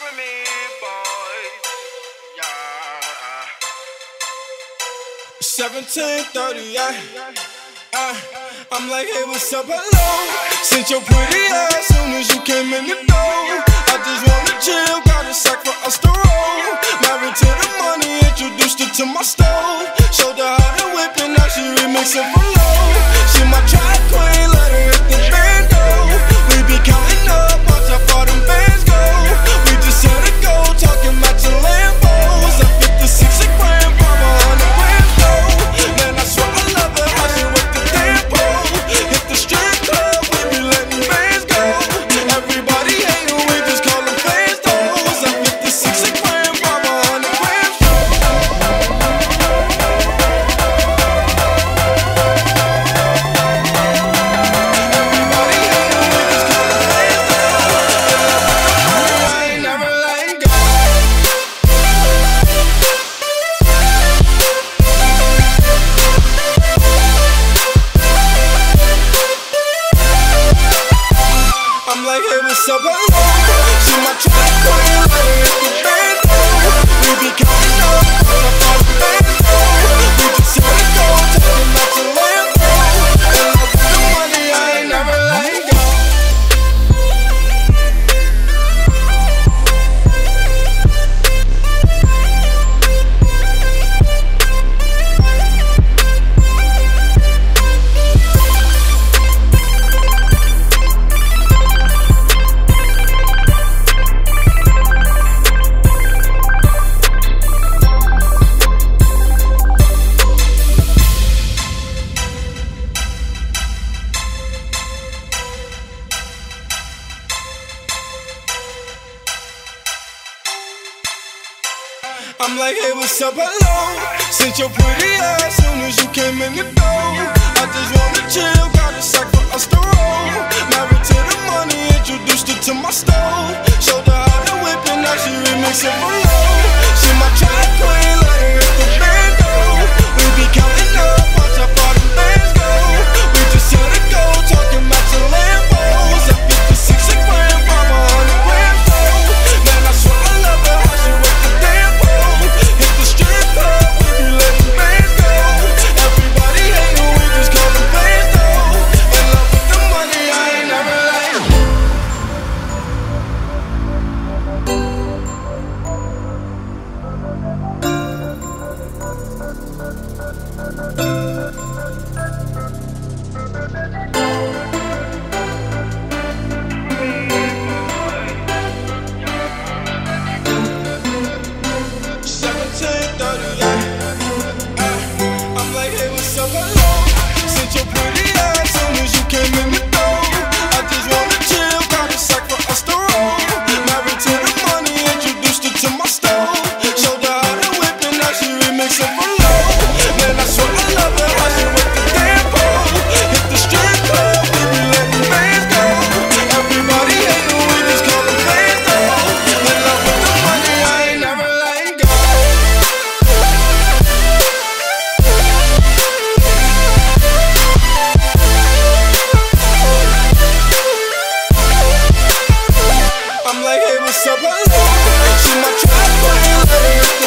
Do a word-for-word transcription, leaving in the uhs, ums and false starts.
with me, boys. Yeah. seventeen thirty-eight. Uh, I'm like, hey, what's up, hello? Sent your pretty ass soon as you came in the door. I just wanna chill, got a sack for us to roll. Married to the money, introduced her to my stove. Showed her how to whip and now she remixing for low. She my track queen, let her hit the bando. We be counting up, watch how far them bands go. We just had to go, talking matching Lambos. I fifty-six a gram, five hundred grams though. Man, I swear I love her, how she work the tempo. Hit the strip club, we be letting bands go. Everybody hate her, we just call them fans though. I fifty-six a gram, five hundred grams what's up, hello? She my track queen, let her hit the bando. We be counting up, watch how far the bands go. We just had to go, talking about the Lambo. And love with the money, I ain't never letting go. I'm like, hey, what's up, hello? Sent your pretty ass soon as you came in the door. I just wanna chill, got a sack for us to roll. Married to the money, introduced her to my stove. Showed her how to whip and now she remixing for low. She my track queen, let her hit the bando. We be counting up, watch how far them bands go. We just had to go, talking matching Lambos. I fifty-six a gram, five hundred grams though. Man, I swear I love her, how she work the tempo. Hit the strip club, we be letting bands go. Everybody hate her, we just call them fans though. In love with the money, I ain't never letting go. seventeen thirty-eight. Uh, I'm like, hey, what's up, hello? Sent your pretty ass soon as you came in the door. I just wanna chill, got a sack for us to roll. Married to the money, introduced her to my stove. Showed her how to whip and now she remixing for low. Man, I swear I love her, how she work the tempo. Hit the strip club, we be letting bands go. Everybody hate her, we just call them fans though. In love with the money, I ain't never letting go. I'm like, hey, what's up, hello? She my track queen, let her hit the